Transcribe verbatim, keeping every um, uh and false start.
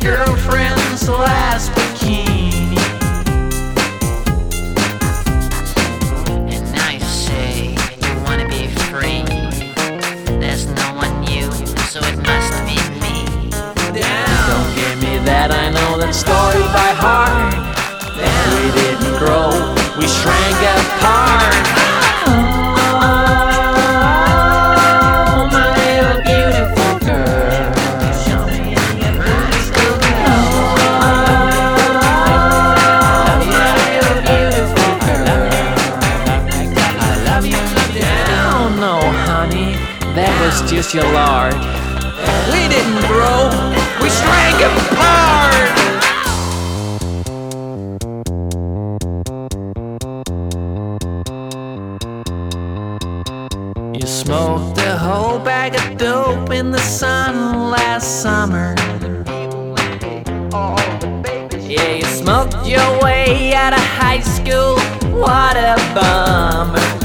girlfriend's last bikini. And now you say you wanna be free. There's no one new, so it must be me. Damn. Don't give me that, I know that story by heart. Damn. We didn't grow, we shrank apart. That was just your lard. We didn't grow, we shrank apart. You smoked a whole bag of dope in the sun last summer. Yeah, you smoked your way out of high school. What a bummer.